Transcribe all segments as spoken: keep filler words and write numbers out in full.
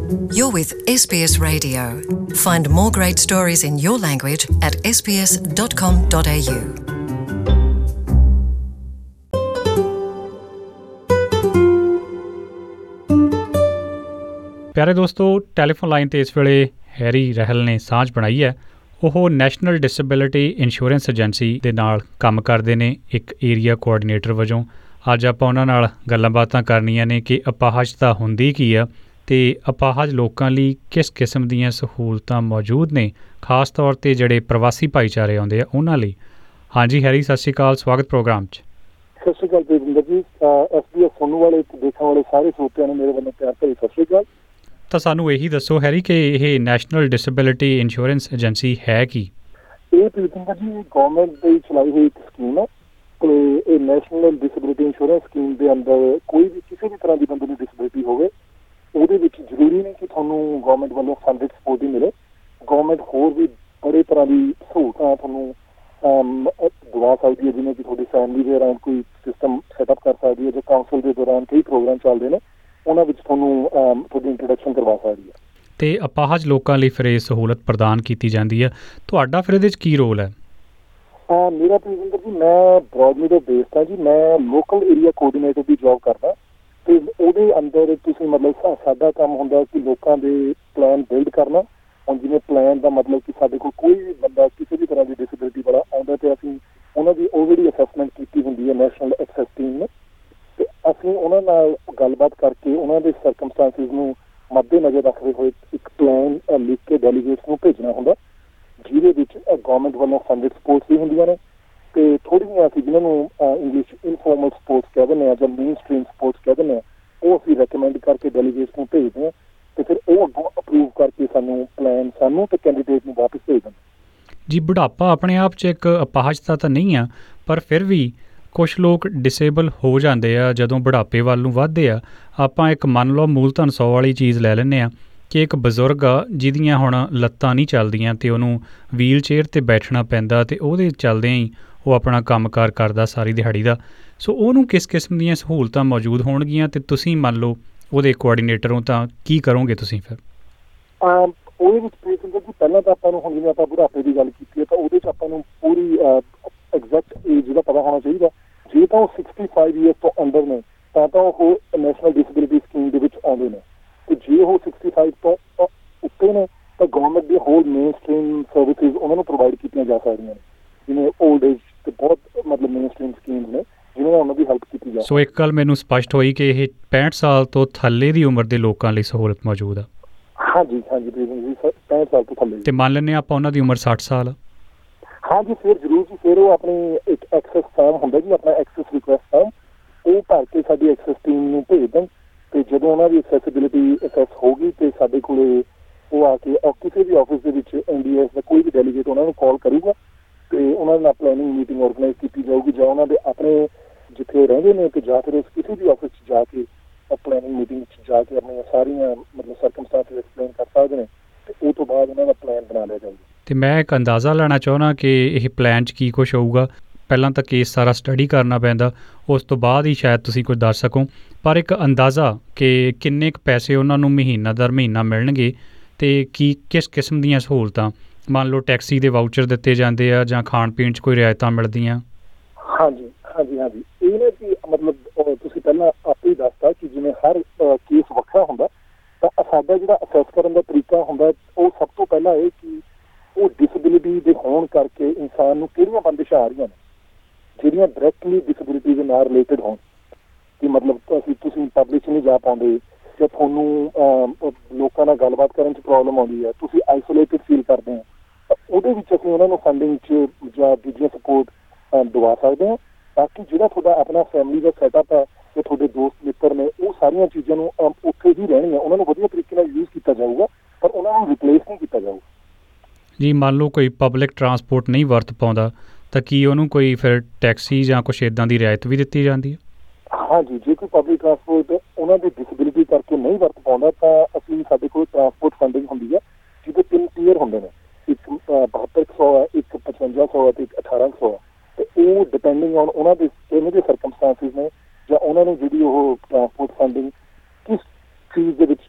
You're with S B S Radio. Find more great stories in your language at s b s dot com dot a u. ਪਿਆਰੇ ਦੋਸਤੋ, telephone line 'ਤੇ ਇਸ ਵੇਲੇ Harry ਰਹਿਲ ਨੇ ਸਾਂਝ ਬਣਾਈ ਹੈ। ਉਹ ਨੈਸ਼ਨਲ ਡਿਸੇਬਿਲਿਟੀ ਇੰਸ਼ੋਰੈਂਸ ਏਜੰਸੀ ਦੇ ਨਾਲ ਕੰਮ ਕਰਦੇ ਨੇ ਇੱਕ ਏਰੀਆ ਕੋਆਰਡੀਨੇਟਰ ਵਜੋਂ। ਅੱਜ ਆਪਾਂ ਉਹਨਾਂ ਨਾਲ ਗੱਲਾਂ ਬਾਤਾਂ ਕਰਨੀਆਂ ਨੇ ਕਿ ਅਪਾਹਜਤਾ ਹੁੰਦੀ ਕੀ ਆ ਅਤੇ ਅਪਾਹਜ ਲੋਕਾਂ ਲਈ ਕਿਸ ਕਿਸਮ ਦੀਆਂ ਸਹੂਲਤਾਂ ਮੌਜੂਦ ਨੇ, ਖਾਸ ਤੌਰ 'ਤੇ ਜਿਹੜੇ ਪ੍ਰਵਾਸੀ ਭਾਈਚਾਰੇ ਆਉਂਦੇ ਆ ਉਹਨਾਂ ਲਈ। ਹਾਂਜੀ ਹੈਰੀ, ਸਤਿ ਸ਼੍ਰੀ ਅਕਾਲ, ਸਵਾਗਤ ਪ੍ਰੋਗਰਾਮ 'ਚ। ਸਤਿ ਸ਼੍ਰੀ ਅਕਾਲ ਜਤਿੰਦਰ ਜੀ। ਐਸ ਬੀ ਐਸ ਸੁਣਨ ਵਾਲੇ ਤੇ ਦੇਖਣ ਵਾਲੇ ਸਾਰੇ ਸਰੋਤਿਆਂ ਨੂੰ ਮੇਰੇ ਵੱਲੋਂ ਪਿਆਰ ਭਰੀ ਸਤਿ ਸ਼੍ਰੀ ਅਕਾਲ। ਤਾਂ ਸਾਨੂੰ ਇਹੀ ਦੱਸੋ ਹੈਰੀ ਕਿ ਇਹ ਨੈਸ਼ਨਲ ਡਿਸੇਬਿਲਿਟੀ ਇੰਸ਼ੋਰੈਂਸ ਏਜੰਸੀ ਹੈ ਕੀ? ਇਹ ਜਤਿੰਦਰ ਜੀ ਗੌਰਮੈਂਟ ਦੀ ਚਲਾਈ ਹੋਈ ਇੱਕ ਸਕੀਮ ਹੈ ਤੇ ਇਹ ਨੈਸ਼ਨਲ ਡਿਸੇਬਿਲਿਟੀ ਇੰਸ਼ੋਰੈਂਸ ਸਕੀਮ ਦੇ ਅੰਦਰ ਕੋਈ ਵੀ ਕਿਸੇ ਵੀ ਤਰ੍ਹਾਂ ਦੀ ਬੰਦੇ ਨੂੰ ਡਿਸੇਬਿਲਿਟੀ ਹੋਵੇ, ਉਹਦੇ ਵਿੱਚ ਜ਼ਰੂਰੀ ਨਹੀਂ ਕਿ ਤੁਹਾਨੂੰ ਗੌਰਮੈਂਟ ਵੱਲੋਂ ਫੰਡਡ ਸਪੋਰਟ ਹੀ ਮਿਲੇ। ਗੌਰਮੈਂਟ ਹੋਰ ਵੀ ਬੜੇ ਤਰ੍ਹਾਂ ਦੀ ਸਹੂਲਤਾਂ ਤੁਹਾਨੂੰ ਦਵਾ ਸਕਦੀ ਹੈ, ਜਿਵੇਂ ਕਿ ਤੁਹਾਡੀ ਫੈਮਿਲੀ ਦੇ ਦੌਰਾਨ ਕੋਈ ਸਿਸਟਮ ਸੈਟਅਪ ਕਰ ਸਕਦੀ ਹੈ, ਜਾਂ ਕਾਉਂਸਲ ਦੇ ਦੌਰਾਨ ਕਈ ਪ੍ਰੋਗਰਾਮ ਚੱਲਦੇ ਨੇ, ਉਹਨਾਂ ਵਿੱਚ ਤੁਹਾਨੂੰ ਤੁਹਾਡੀ ਇੰਟਰੋਡਕਸ਼ਨ ਕਰਵਾ ਸਕਦੀ ਹੈ। ਅਤੇ ਅਪਾਹਜ ਲੋਕਾਂ ਲਈ ਫਿਰ ਇਹ ਸਹੂਲਤ ਪ੍ਰਦਾਨ ਕੀਤੀ ਜਾਂਦੀ ਹੈ। ਤੁਹਾਡਾ ਫਿਰ ਇਹਦੇ 'ਚ ਕੀ ਰੋਲ ਹੈ? ਮੇਰਾ ਤਜਿੰਦਰ ਜੀ, ਮੈਂ ਬਰੋਡਮੀਡੋ ਬੇਸਡ ਹਾਂ ਜੀ। ਮੈਂ ਲੋਕਲ ਏਰੀਆ ਕੋਆਰਡੀਨੇਟਰ ਦੀ ਜੋਬ ਕਰਦਾ ਅਤੇ ਉਹਦੇ ਅੰਦਰ ਤੁਸੀਂ ਮਤਲਬ ਸਾਡਾ ਕੰਮ ਹੁੰਦਾ ਕਿ ਲੋਕਾਂ ਦੇ ਪਲਾਨ ਬਿਲਡ ਕਰਨਾ। ਹੁਣ ਜਿਵੇਂ ਪਲਾਨ ਦਾ ਮਤਲਬ ਕਿ ਸਾਡੇ ਕੋਲ ਕੋਈ ਵੀ ਬੰਦਾ ਕਿਸੇ ਵੀ ਤਰ੍ਹਾਂ ਦੀ ਡਿਸੇਬਿਲਿਟੀ ਵਾਲਾ ਆਉਂਦਾ ਅਤੇ ਅਸੀਂ ਉਹਨਾਂ ਦੀ ਆਲਰੇਡੀ ਅਸੈਸਮੈਂਟ ਕੀਤੀ ਹੁੰਦੀ ਹੈ ਨੈਸ਼ਨਲ ਐਕਸੈਸ ਟੀਮ ਨੇ, ਅਤੇ ਅਸੀਂ ਉਹਨਾਂ ਨਾਲ ਗੱਲਬਾਤ ਕਰਕੇ ਉਹਨਾਂ ਦੇ ਸਰਕਮਸਟੈਂਸਿਸ ਨੂੰ ਮੱਦੇ ਨਜ਼ਰ ਰੱਖਦੇ ਹੋਏ ਇੱਕ ਪਲਾਨ ਲਿਖ ਕੇ ਡੈਲੀਗੇਟਸ ਨੂੰ ਭੇਜਣਾ ਹੁੰਦਾ, ਜਿਹਦੇ ਵਿੱਚ ਗੌਰਮੈਂਟ ਵੱਲੋਂ ਫੰਡਡ ਸਪੋਰਟਸ ਵੀ ਹੁੰਦੀਆਂ ਨੇ ਅਤੇ ਥੋੜ੍ਹੀਆਂ ਅਸੀਂ ਜਿਹਨਾਂ ਨੂੰ ਇੰਗਲਿਸ਼ ਇਨਫੋਰਮਲ ਸਪੋਰਟਸ ਕਹਿ ਦਿੰਦੇ ਹਾਂ ਜਾਂ ਮੇਨ ਸਟਰੀਮ ਸਪੋਰਟਸ ਕਹਿ ਦਿੰਦੇ ਹਾਂ, ਉਹ ਅਸੀਂ ਰੈਕਮੈਂਡ ਕਰਕੇ ਡੈਲੀਗੇਟਸ ਨੂੰ ਭੇਜਦੇ ਹਾਂ ਅਤੇ ਫਿਰ ਉਹ ਅੱਗੋਂ ਅਪਰੂਵ ਕਰਕੇ ਸਾਨੂੰ ਪਲਾਨ ਸਾਨੂੰ ਅਤੇ ਕੈਂਡੀਡੇਟ ਨੂੰ ਵਾਪਸ ਭੇਜ ਦਿੰਦੇ। ਜੀ, ਬੁਢਾਪਾ ਆਪਣੇ ਆਪ 'ਚ ਇੱਕ ਅਪਾਹਜਤਾ ਤਾਂ ਨਹੀਂ ਆ, ਪਰ ਫਿਰ ਵੀ ਕੁਛ ਲੋਕ ਡਿਸੇਬਲ ਹੋ ਜਾਂਦੇ ਆ ਜਦੋਂ ਬੁਢਾਪੇ ਵੱਲ ਨੂੰ ਵੱਧਦੇ ਆ। ਆਪਾਂ ਇੱਕ ਮੰਨ ਲਓ ਮੂਲਧਨ ਸੌ ਵਾਲੀ ਚੀਜ਼ ਲੈ ਲੈਂਦੇ ਹਾਂ ਕਿ ਇੱਕ ਬਜ਼ੁਰਗ ਆ ਜਿਹਦੀਆਂ ਹੁਣ ਲੱਤਾਂ ਨਹੀਂ ਚੱਲਦੀਆਂ ਅਤੇ ਉਹਨੂੰ ਵੀਲ ਚੇਅਰ 'ਤੇ ਬੈਠਣਾ ਪੈਂਦਾ ਅਤੇ ਉਹਦੇ ਚੱਲਦਿਆਂ ਹੀ ਉਹ ਆਪਣਾ ਕੰਮ ਕਾਰ ਕਰਦਾ ਸਾਰੀ ਦਿਹਾੜੀ ਦਾ। ਸੋ ਉਹਨੂੰ ਕਿਸ ਕਿਸਮ ਦੀਆਂ ਸਹੂਲਤਾਂ ਮੌਜੂਦ ਹੋਣਗੀਆਂ ਅਤੇ ਤੁਸੀਂ ਮੰਨ ਲਓ ਉਹਦੇ ਕੋਆਰਡੀਨੇਟਰ ਹੋ ਤਾਂ ਕੀ ਕਰੋਗੇ ਤੁਸੀਂ ਫਿਰ? ਉਹਦੇ ਵਿੱਚ ਜੀ ਪਹਿਲਾਂ ਤਾਂ ਆਪਾਂ ਨੂੰ ਹੁਣ ਜਿਵੇਂ ਆਪਾਂ ਬੁਢਾਪੇ ਦੀ ਗੱਲ ਕੀਤੀ ਹੈ ਤਾਂ ਉਹਦੇ 'ਚ ਆਪਾਂ ਨੂੰ ਪੂਰੀ ਐਗਜ਼ੈਕਟ ਏਜ ਦਾ ਪਤਾ ਹੋਣਾ ਚਾਹੀਦਾ। ਜੇ ਤਾਂ ਉਹ ਸਿਕਸਟੀ ਫਾਈਵ ਈਅਰਸ ਤੋਂ ਅੰਡਰ ਨੇ ਤਾਂ ਤਾਂ ਉਹ ਨੈਸ਼ਨਲ ਡਿਸੇਬਿਲਿਟੀ ਸਕੀਮ ਦੇ ਵਿੱਚ ਆਉਂਦੇ ਨੇ, ਅਤੇ ਜੇ ਉਹ ਸਿਕਸਟੀ ਫਾਈਵ ਤੋਂ ਉੱਤੇ ਨੇ ਤਾਂ ਗੌਰਮੈਂਟ ਦੀ ਹੋਰ ਮੇਨ ਸਟਰੀਮ ਸਰਵਿਸਿਜ਼ ਉਹਨਾਂ ਨੂੰ ਪ੍ਰੋਵਾਈਡ ਕੀਤੀਆਂ ਜਾ ਸਕਦੀਆਂ ਨੇ, ਜਿਵੇਂ ਓਲਡ ਏਜ ਅਤੇ ਬਹੁਤ ਮਤਲਬ ਮੇਨ ਸਟਰੀਮ ਸਕੀਮਸ ਨੇ ਜਿਹਨਾਂ ਨਾਲ ਉਹਨਾਂ ਦੀ ਹੈਲਪ ਕੀਤੀ ਜਾ। ਸੋ ਇੱਕ ਗੱਲ ਮੈਨੂੰ ਸਪਸ਼ਟ ਹੋਈ ਕਿ ਇਹ ਪੈਂਹਠ ਸਾਲ ਤੋਂ ਥੱਲੇ ਦੀ ਉਮਰ ਦੇ ਲੋਕਾਂ ਲਈ ਸਹੂਲਤ ਮੌਜੂਦ ਆ। ਹਾਂਜੀ ਹਾਂਜੀ ਜੀ, ਪੈਂਹਠ ਸਾਲ ਤੋਂ ਥੱਲੇ। ਅਤੇ ਮੰਨ ਲੈਂਦੇ ਆਪਾਂ ਉਹਨਾਂ ਦੀ ਉਮਰ ਸੱਠ ਸਾਲ। ਹਾਂਜੀ, ਫਿਰ ਜ਼ਰੂਰ ਜੀ, ਫਿਰ ਉਹ ਆਪਣੀ ਇੱਕ ਐਕਸੈਸ ਫਾਰਮ ਹੁੰਦਾ ਜੀ, ਆਪਣਾ ਐਕਸੈਸ ਰਿਕੁਐਸਟ ਫਾਰਮ, ਉਹ ਭਰ ਕੇ ਸਾਡੀ ਐਕਸੈਸ ਟੀਮ ਨੂੰ ਭੇਜ ਦੇਣ ਅਤੇ ਜਦੋਂ ਉਹਨਾਂ ਦੀ ਐਕਸੈਸਿਬਿਲਿਟੀ ਅਸੈਸ ਹੋ ਗਈ ਅਤੇ ਸਾਡੇ ਕੋਲ ਉਹ ਆ ਕੇ ਕਿਸੇ ਵੀ ਆਫਿਸ ਦੇ ਵਿੱਚ ਐਨ ਡੀ ਐਸ ਦਾ ਕੋਈ ਵੀ ਡੈਲੀਗੇਟ ਉਹਨਾਂ ਨੂੰ ਕਾਲ ਕਰੂਗਾ ਅਤੇ ਉਹਨਾਂ ਨਾਲ ਪਲੈਨਿੰਗ ਮੀਟਿੰਗ ਔਰਗਨਾਈਜ਼ ਕੀਤੀ ਜਾਊਗੀ, ਜਾਂ ਉਹਨਾਂ ਦੇ ਆਪਣੇ ਜਿੱਥੇ ਰਹਿੰਦੇ ਨੇ ਅਤੇ ਜਾਂ ਫਿਰ ਉਸ ਕਿਸੇ ਵੀ ਆਫਿਸ 'ਚ ਜਾ ਕੇ ਪਲੈਨਿੰਗ ਮੀਟਿੰਗ 'ਚ ਜਾ ਕੇ ਆਪਣੀਆਂ ਸਾਰੀਆਂ ਮਤਲਬ ਸਰਕਮਸਟੈਂਸਿਸ ਐਕਸਪਲੇਨ ਕਰ ਸਕਦੇ ਨੇ ਅਤੇ ਉਹ ਤੋਂ ਬਾਅਦ ਉਹਨਾਂ ਦਾ ਪਲਾਨ ਬਣਾ ਲਿਆ ਜਾਊਗਾ। ਅਤੇ ਮੈਂ ਇੱਕ ਅੰਦਾਜ਼ਾ ਲੈਣਾ ਚਾਹੁੰਦਾ ਕਿ ਇਹ ਪਲਾਨ 'ਚ ਕੀ ਕੁਛ ਹੋਊਗਾ। ਪਹਿਲਾਂ ਤਾਂ ਕੇਸ ਸਾਰਾ ਸਟੱਡੀ ਕਰਨਾ ਪੈਂਦਾ, ਉਸ ਤੋਂ ਬਾਅਦ ਹੀ ਸ਼ਾਇਦ ਤੁਸੀਂ ਕੁਝ ਦੱਸ ਸਕੋ, ਪਰ ਇੱਕ ਅੰਦਾਜ਼ਾ ਕਿ ਕਿੰਨੇ ਕੁ ਪੈਸੇ ਉਹਨਾਂ ਨੂੰ ਮਹੀਨਾ ਦਰ ਮਹੀਨਾ ਮਿਲਣਗੇ ਅਤੇ ਕੀ ਕਿਸ ਕਿਸਮ ਦੀਆਂ ਸਹੂਲਤਾਂ, ਮੰਨ ਲਓ ਟੈਕਸੀ ਦੇ ਵਾਊਚਰ ਦਿੱਤੇ ਜਾਂਦੇ ਆ ਜਾਂ ਖਾਣ ਪੀਣ 'ਚ ਕੋਈ ਰਿਆਇਤਾਂ ਮਿਲਦੀਆਂ? ਹਾਂਜੀ ਹਾਂਜੀ ਹਾਂਜੀ ਇਹ ਨਾ ਕਿ ਮਤਲਬ ਤੁਸੀਂ ਪਹਿਲਾਂ ਆਪੇ ਹੀ ਦੱਸਤਾ ਕਿ ਜਿਵੇਂ ਹਰ ਕੇਸ ਵੱਖਰਾ ਹੁੰਦਾ, ਤਾਂ ਸਾਡਾ ਜਿਹੜਾ ਅਸੈਸ ਕਰਨ ਦਾ ਤਰੀਕਾ ਹੁੰਦਾ ਉਹ ਸਭ ਤੋਂ ਪਹਿਲਾਂ ਇਹ ਕਿ ਉਹ ਡਿਸੇਬਿਲਿਟੀ ਦੇ ਹੋਣ ਕਰਕੇ ਇਨਸਾਨ ਨੂੰ ਕਿਹੜੀਆਂ ਬੰਦਿਸ਼ਾਂ ਆ ਰਹੀਆਂ ਨੇ ਜਿਹੜੀਆਂ ਡਾਇਰੈਕਟਲੀ ਡਿਸੇਬਿਲਿਟੀ ਦੇ ਨਾਲ ਰਿਲੇਟਡ ਹੋਣ, ਕਿ ਮਤਲਬ ਅਸੀਂ ਤੁਸੀਂ ਪਬਲਿਕ 'ਚ ਨਹੀਂ ਜਾ ਪਾਉਂਦੇ ਜਾਂ ਤੁਹਾਨੂੰ ਲੋਕਾਂ ਨਾਲ ਗੱਲਬਾਤ ਕਰਨ 'ਚ ਪ੍ਰੋਬਲਮ ਆਉਂਦੀ ਹੈ, ਤੁਸੀਂ ਆਈਸੋਲੇਟਡ ਫੀਲ ਕਰਦੇ ਹੋ, ਤਾਂ ਉਹਦੇ ਵਿੱਚ ਅਸੀਂ ਉਹਨਾਂ ਨੂੰ ਫੰਡਿੰਗ 'ਚ ਜਾਂ ਦੂਜੀਆਂ ਸਪੋਰਟ ਦਵਾ ਸਕਦੇ ਹਾਂ, ਤਾਂ ਕਿ ਜਿਹੜਾ ਤੁਹਾਡਾ ਆਪਣਾ ਫੈਮਿਲੀ ਦਾ ਸੈਟਅਪ ਹੈ ਜਾਂ ਤੁਹਾਡੇ ਦੋਸਤ ਮਿੱਤਰ ਨੇ ਉਹ ਸਾਰੀਆਂ ਚੀਜ਼ਾਂ ਨੂੰ ਉੱਥੇ ਹੀ ਰਹਿਣੀਆਂ, ਉਹਨਾਂ ਨੂੰ ਵਧੀਆ ਤਰੀਕੇ ਨਾਲ ਯੂਜ਼ ਕੀਤਾ ਜਾਊਗਾ, ਪਰ ਉਹਨਾਂ ਨੂੰ ਰਿਪਲੇਸ ਨਹੀਂ ਕੀਤਾ ਜਾਊਗਾ। ਜੀ, ਮੰਨ ਲਓ ਕੋਈ ਪਬਲਿਕ ਟਰਾਂਸਪੋਰਟ ਨਹੀਂ ਵਰਤ ਪਾਉਂਦਾ ਤਾਂ ਕੀ ਉਹਨੂੰ ਕੋਈ ਫਿਰ ਟੈਕਸੀ ਜਾਂ ਕੁਛ ਇੱਦਾਂ ਦੀ ਰਿਆਇਤ ਵੀ ਦਿੱਤੀ ਜਾਂਦੀ ਹੈ? ਹਾਂਜੀ, ਜੇ ਕੋਈ ਪਬਲਿਕ ਟਰਾਂਸਪੋਰਟ ਉਹਨਾਂ ਦੀ ਡਿਸੇਬਿਲਿਟੀ ਕਰਕੇ ਨਹੀਂ ਵਰਤ ਪਾਉਂਦਾ ਤਾਂ ਅਸੀਂ ਸਾਡੇ ਕੋਲ ਟਰਾਂਸਪੋਰਟ ਫੰਡਿੰਗ ਹੁੰਦੀ ਹੈ ਜਿਹਦੇ ਤਿੰਨ ਟੀਅਰ ਹੁੰਦੇ ਨੇ, ਇੱਕ ਬਹੱਤਰ ਕੁ ਸੌ ਹੈ, ਇੱਕ ਪਚਵੰਜਾ ਸੌ ਹੈ ਅਤੇ ਇੱਕ ਅਠਾਰਾਂ ਸੌ ਹੈ, ਅਤੇ ਉਹ ਡਿਪੈਂਡਿੰਗ ਔਨ ਉਹਨਾਂ ਦੇ ਕਿਵੇਂ ਦੇ ਸਰਕਮਸਟੈਂਸਿਸ ਨੇ ਜਾਂ ਉਹਨਾਂ ਨੂੰ ਜਿਹੜੀ ਉਹ ਟਰਾਂਸਪੋਰਟ ਫੰਡਿੰਗ ਕਿਸ ਚੀਜ਼ ਦੇ ਵਿੱਚ ਮਦਦ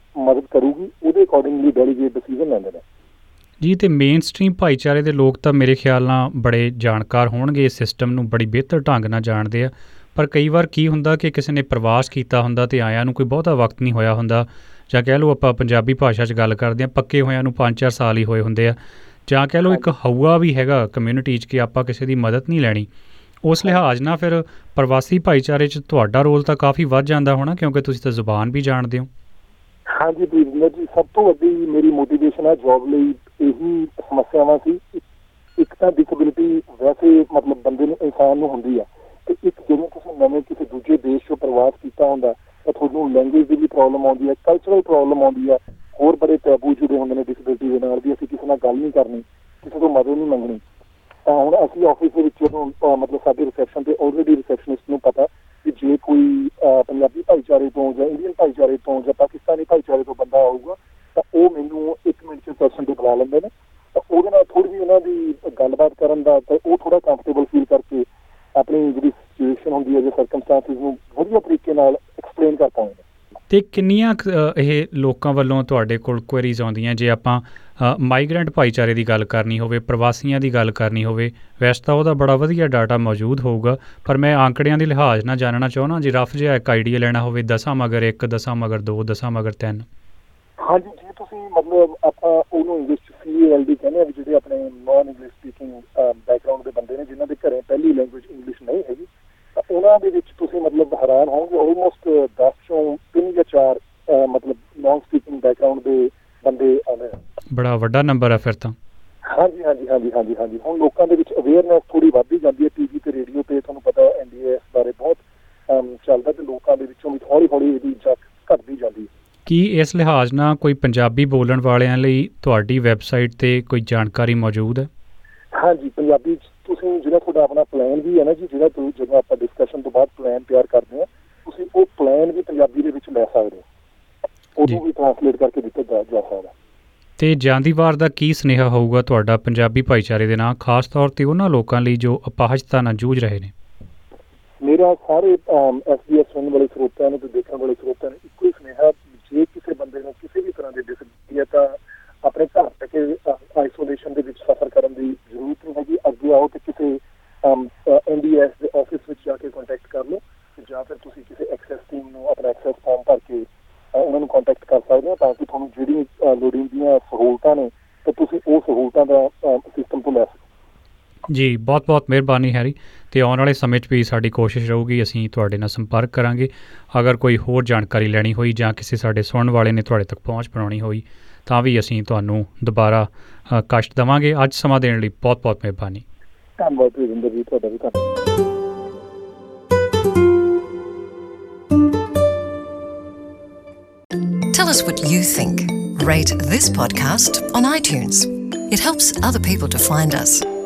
ਕਰੂਗੀ, ਉਹਦੇ ਅਕੋਰਡਿੰਗਲੀ ਡੈਲੀਗੇਟ ਡਿਸੀਜ਼ਨ ਲੈਂਦੇ ਨੇ ਜੀ। ਅਤੇ ਮੇਨ ਸਟਰੀਮ ਭਾਈਚਾਰੇ ਦੇ ਲੋਕ ਤਾਂ ਮੇਰੇ ਖਿਆਲ ਨਾਲ ਬੜੇ ਜਾਣਕਾਰ ਹੋਣਗੇ, ਇਸ ਸਿਸਟਮ ਨੂੰ ਬੜੀ ਬਿਹਤਰ ਢੰਗ ਨਾਲ ਜਾਣਦੇ ਆ, ਪਰ ਕਈ ਵਾਰ ਕੀ ਹੁੰਦਾ ਕਿ ਕਿਸੇ ਨੇ ਪ੍ਰਵਾਸ ਕੀਤਾ ਹੁੰਦਾ ਅਤੇ ਆਇਆਂ ਨੂੰ ਕੋਈ ਬਹੁਤਾ ਵਕਤ ਨਹੀਂ ਹੋਇਆ ਹੁੰਦਾ, ਜਾਂ ਕਹਿ ਲਓ ਆਪਾਂ ਪੰਜਾਬੀ ਭਾਸ਼ਾ 'ਚ ਗੱਲ ਕਰਦੇ ਹਾਂ, ਪੱਕੇ ਹੋਇਆਂ ਨੂੰ ਪੰਜ ਚਾਰ ਸਾਲ ਹੀ ਹੋਏ ਹੁੰਦੇ ਆ, ਜਾਂ ਕਹਿ ਲਓ ਇੱਕ ਹਊਆ ਵੀ ਹੈਗਾ ਕਮਿਊਨਿਟੀ 'ਚ ਕਿ ਆਪਾਂ ਕਿਸੇ ਦੀ ਮਦਦ ਨਹੀਂ ਲੈਣੀ। ਉਸ ਲਿਹਾਜ਼ ਨਾਲ ਫਿਰ ਪ੍ਰਵਾਸੀ ਭਾਈਚਾਰੇ 'ਚ ਤੁਹਾਡਾ ਰੋਲ ਤਾਂ ਕਾਫੀ ਵੱਧ ਜਾਂਦਾ ਹੋਣਾ, ਕਿਉਂਕਿ ਤੁਸੀਂ ਤਾਂ ਜ਼ੁਬਾਨ ਵੀ ਜਾਣਦੇ ਹੋ। ਹਾਂਜੀ ਬਲਜਿੰਦਰ ਜੀ, ਸਭ ਤੋਂ ਵੱਡੀ ਮੇਰੀ ਮੋਟੀਵੇਸ਼ਨ ਹੈ ਜੋਬ ਲਈ ਇਹੀ ਸਮੱਸਿਆਵਾਂ ਸੀ। ਇੱਕ ਤਾਂ ਡਿਸੇਬਿਲਿਟੀ ਵੈਸੇ ਮਤਲਬ ਬੰਦੇ ਨੂੰ, ਇਨਸਾਨ ਨੂੰ ਹੁੰਦੀ ਆ, ਅਤੇ ਇੱਕ ਜਦੋਂ ਤੁਸੀਂ ਨਵੇਂ ਕਿਸੇ ਦੂਜੇ ਦੇਸ਼ 'ਚੋਂ ਪ੍ਰਵਾਸ ਕੀਤਾ ਹੁੰਦਾ ਤਾਂ ਤੁਹਾਨੂੰ ਲੈਂਗੁਏਜ ਦੀ ਵੀ ਪ੍ਰੋਬਲਮ ਆਉਂਦੀ ਹੈ, ਕਲਚਰਲ ਪ੍ਰੋਬਲਮ ਆਉਂਦੀ ਆ, ਹੋਰ ਬੜੇ ਟੈਬੂ ਜੁੜੇ ਹੁੰਦੇ ਨੇ ਡਿਸੇਬਿਲਿਟੀ ਦੇ ਨਾਲ ਵੀ। ਅਸੀਂ ਕਿਸੇ ਨਾਲ ਗੱਲ ਨਹੀਂ ਕਰਨੀ, ਕਿਸੇ ਤੋਂ ਮਦਦ ਨਹੀਂ ਮੰਗਣੀ। ਤਾਂ ਹੁਣ ਅਸੀਂ ਆਫਿਸ ਦੇ ਵਿੱਚ ਜਦੋਂ ਮਤਲਬ ਸਾਡੇ ਰਿਸੈਪਸ਼ਨ 'ਤੇ ਆਲਰੇਡੀ ਰਿਸੈਪਸ਼ਨਿਸਟ ਨੂੰ ਪਤਾ ਕਿ ਜੇ ਕੋਈ ਪੰਜਾਬੀ ਭਾਈਚਾਰੇ ਤੋਂ ਜਾਂ ਇੰਡੀਅਨ ਭਾਈਚਾਰੇ ਤੋਂ ਜਾਂ ਪਾਕਿਸਤਾਨੀ ਭਾਈਚਾਰੇ ਤੋਂ ਬੰਦਾ ਆਊਗਾ ਤਾਂ ਉਹ ਮੈਨੂੰ ਇੱਕ ਮਿੰਟ 'ਚ ਪਰਸਨ 'ਤੇ ਬੁਲਾ ਲੈਂਦੇ ਨੇ, ਤਾਂ ਉਹਦੇ ਨਾਲ ਥੋੜ੍ਹੀ ਜਿਹੀ ਉਹਨਾਂ ਦੀ ਗੱਲਬਾਤ ਕਰਨ ਦਾ ਤਾਂ ਉਹ ਥੋੜ੍ਹਾ ਕੰਫਰਟੇਬਲ ਫੀਲ ਕਰਕੇ ਆਪਣੀ ਜਿਹੜੀ ਸਿਚੁਏਸ਼ਨ ਹੁੰਦੀ ਹੈ ਜਾਂ ਸਰਕਮਸਟੈਂਸਿਸ ਨੂੰ ਵਧੀਆ ਤਰੀਕੇ ਨਾਲ ਐਕਸਪਲੇਨ ਕਰ ਪਾਉਂਦੇ ਨੇ। ਅਤੇ ਕਿੰਨੀਆਂ ਇਹ ਲੋਕਾਂ ਵੱਲੋਂ ਤੁਹਾਡੇ ਕੋਲ ਕੁਐਰੀਜ਼ ਆਉਂਦੀਆਂ ਜੇ ਆਪਾਂ ਮਾਈਗਰੈਂਟ ਭਾਈਚਾਰੇ ਦੀ ਗੱਲ ਕਰਨੀ ਹੋਵੇ, ਪ੍ਰਵਾਸੀਆਂ ਦੀ ਗੱਲ ਕਰਨੀ ਹੋਵੇ? ਵੈਸੇ ਤਾਂ ਉਹਦਾ ਬੜਾ ਵਧੀਆ ਡਾਟਾ ਮੌਜੂਦ ਹੋਊਗਾ, ਪਰ ਮੈਂ ਆਂਕੜਿਆਂ ਦੇ ਲਿਹਾਜ਼ ਨਾਲ ਜਾਣਨਾ ਚਾਹੁੰਦਾ ਜੇ ਰਫ ਜਿਹਾ ਇੱਕ ਆਈਡੀਆ ਲੈਣਾ ਹੋਵੇ, ਦਸਾਂ ਮਗਰ ਇੱਕ, ਦਸਾਂ ਮਗਰ ਦੋ, ਦਸਾਂ ਮਗਰ ਤਿੰਨ। ਹਾਂਜੀ, ਜੇ ਤੁਸੀਂ ਮਤਲਬ ਆਪਾਂ ਉਹਨੂੰ ਇੰਗਲਿਸ਼ 'ਚ ਸੀ ਏ ਐਲ ਡੀ ਕਹਿੰਦੇ ਆ ਵੀ ਜਿਹੜੇ ਆਪਣੇ ਨੋਨ ਇੰਗਲਿਸ਼ ਸਪੀਕਿੰਗ ਬੈਕਗਰਾਊਂਡ ਦੇ ਬੰਦੇ ਨੇ, ਜਿਨ੍ਹਾਂ ਦੇ ਘਰੇ ਪਹਿਲੀ ਲੈਂਗੁਏਜ ਇੰਗਲਿਸ਼ ਨਹੀਂ ਹੈਗੀ, ਤਾਂ ਉਹਨਾਂ ਦੇ ਵਿੱਚ ਤੁਸੀਂ ਮਤਲਬ ਹੈਰਾਨ ਹੋਵੋਗੇ, ਆਲਮੋਸਟ ਦਸ ਚੋਂ ਤਿੰਨ ਜਾਂ ਚਾਰ ਮਤਲਬ ਨੋਨ ਸਪੀਕਿੰਗ ਬੈਕਗਰਾਊਂਡ ਦੇ ਬੰਦੇ ਆਉਂਦੇ ਆ। ਬੜਾ ਵੱਡਾ ਨੰਬਰ ਆ ਫਿਰ ਤਾਂ। ਹਾਂਜੀ ਹਾਂਜੀ ਹਾਂਜੀ ਹਾਂਜੀ ਹਾਂਜੀ ਹੁਣ ਲੋਕਾਂ ਦੇ ਵਿੱਚ ਅਵੇਅਰਨੈਸ ਥੋੜ੍ਹੀ ਵੱਧਦੀ ਜਾਂਦੀ ਹੈ। ਟੀ ਵੀ ਤੇ ਰੇਡੀਓ ਤੇ ਤੁਹਾਨੂੰ ਪਤਾ ਐਨ ਡੀ ਏ ਐਸ ਬਾਰੇ ਬਹੁਤ ਚੱਲਦਾ, ਤੇ ਲੋਕਾਂ ਦੇ ਵਿੱਚੋਂ ਵੀ ਹੌਲੀ ਹੌਲੀ ਇਹਦੀ ਚੱਕ ਘਟਦੀ ਜਾਂਦੀ ਹੈ। ਕੀ ਇਸ ਲਿਹਾਜ਼ ਨਾਲ ਕੋਈ ਪੰਜਾਬੀ ਬੋਲਣ ਵਾਲਿਆਂ ਲਈ ਤੁਹਾਡੀ ਵੈਬਸਾਈਟ 'ਤੇ ਕੋਈ ਜਾਣਕਾਰੀ ਮੌਜੂਦ ਹੈ? ਹਾਂਜੀ, ਪੰਜਾਬੀ 'ਚ ਤੁਸੀਂ ਜਿਹੜਾ ਤੁਹਾਡਾ ਆਪਣਾ ਪਲਾਨ ਵੀ ਹੈ ਨਾ ਜੀ, ਜਿਹੜਾ ਤੁਸੀਂ ਜਦੋਂ ਆਪਾਂ ਡਿਸਕਸ਼ਨ ਤੋਂ ਬਾਅਦ ਪਲਾਨ ਤਿਆਰ ਕਰਦੇ ਹਾਂ, ਤੁਸੀਂ ਉਹ ਪਲਾਨ ਵੀ ਪੰਜਾਬੀ ਦੇ ਵਿੱਚ ਲੈ ਸਕਦੇ ਹੋ, ਉਹਨੂੰ ਵੀ ਟਰਾਂਸਲੇਟ ਕਰਕੇ ਦਿੱਤਾ ਜਾ ਜਾ ਸਕਦਾ। ਅਤੇ ਜਾਂਦੀ ਵਾਰ ਦਾ ਕੀ ਸੁਨੇਹਾ ਹੋਊਗਾ ਤੁਹਾਡਾ ਪੰਜਾਬੀ ਭਾਈਚਾਰੇ ਦੇ ਨਾਲ, ਖਾਸ ਤੌਰ 'ਤੇ ਉਹਨਾਂ ਲੋਕਾਂ ਲਈ ਜੋ ਅਪਾਹਜਤਾ ਨਾਲ ਜੂਝ ਰਹੇ ਨੇ? ਮੇਰਾ ਸਾਰੇ ਐਸ ਬੀ ਐਸ ਸੁਣਨ ਵਾਲੇ ਸਰੋਤਿਆਂ ਨੂੰ ਅਤੇ ਦੇਖਣ ਵਾਲੇ ਸਰੋਤਿਆਂ ਨੂੰ ਇੱਕੋ ਹੀ ਸੁਨੇਹਾ, ਜੇ ਕਿਸੇ ਬੰਦੇ ਨੂੰ ਕਿਸੇ ਵੀ ਤਰ੍ਹਾਂ ਦੀ ਡਿਸੇਬਿਲਿਟੀ ਹੈ ਤਾਂ ਆਪਣੇ ਘਰ ਬਹਿ ਕੇ ਆਈਸੋਲੇਸ਼ਨ ਦੇ ਵਿੱਚ ਸਫ਼ਰ ਕਰਨ ਦੀ ਜ਼ਰੂਰਤ ਨਹੀਂ ਹੈਗੀ। ਅੱਗੇ ਆਓ ਅਤੇ ਕਿਸੇ ਐਨ ਡੀ ਐਸ ਦੇ ਆਫਿਸ ਵਿੱਚ ਜਾ ਕੇ ਕੰਟੈਕਟ ਕਰ ਲਓ, ਜਾਂ ਫਿਰ ਤੁਸੀਂ ਕਿਸੇ ਐਕਸੈਸ ਟੀਮ ਨੂੰ ਆਪਣਾ ਐਕਸੈਸ ਫਾਰਮ ਭਰ ਕੇ ਉਹਨਾਂ ਨੂੰ ਕੰਟੈਕਟ ਕਰ ਸਕਦੇ ਹੋ, ਤਾਂ ਕਿ ਤੁਹਾਨੂੰ ਜਿਹੜੀਆਂ ਲੋੜੀਂਦੀਆਂ ਸਹੂਲਤਾਂ ਨੇ ਤਾਂ ਤੁਸੀਂ ਉਹ ਸਹੂਲਤਾਂ ਦਾ ਸਿਸਟਮ ਤੋਂ ਲੈ ਸਕੋ। ਜੀ, ਬਹੁਤ ਬਹੁਤ ਮਿਹਰਬਾਨੀ ਹੈਰੀ, ਅਤੇ ਆਉਣ ਵਾਲੇ ਸਮੇਂ 'ਚ ਵੀ ਸਾਡੀ ਕੋਸ਼ਿਸ਼ ਰਹੂਗੀ ਅਸੀਂ ਤੁਹਾਡੇ ਨਾਲ ਸੰਪਰਕ ਕਰਾਂਗੇ। ਅਗਰ ਕੋਈ ਹੋਰ ਜਾਣਕਾਰੀ ਲੈਣੀ ਹੋਈ ਜਾਂ ਕਿਸੇ ਸਾਡੇ ਸੁਣਨ ਵਾਲੇ ਨੇ ਤੁਹਾਡੇ ਤੱਕ ਪਹੁੰਚ ਬਣਾਉਣੀ ਹੋਈ ਤਾਂ ਵੀ ਅਸੀਂ ਤੁਹਾਨੂੰ ਦੁਬਾਰਾ ਕਸ਼ਟ ਦੇਵਾਂਗੇ। ਅੱਜ ਸਮਾਂ ਦੇਣ ਲਈ ਬਹੁਤ ਬਹੁਤ ਮਿਹਰਬਾਨੀ। ਧੰਨਵਾਦ ਰਜਿੰਦਰ ਜੀ, ਤੁਹਾਡਾ ਵੀ ਧੰਨਵਾਦ। Tell us what you think. Rate this podcast on iTunes. It helps other people to find us.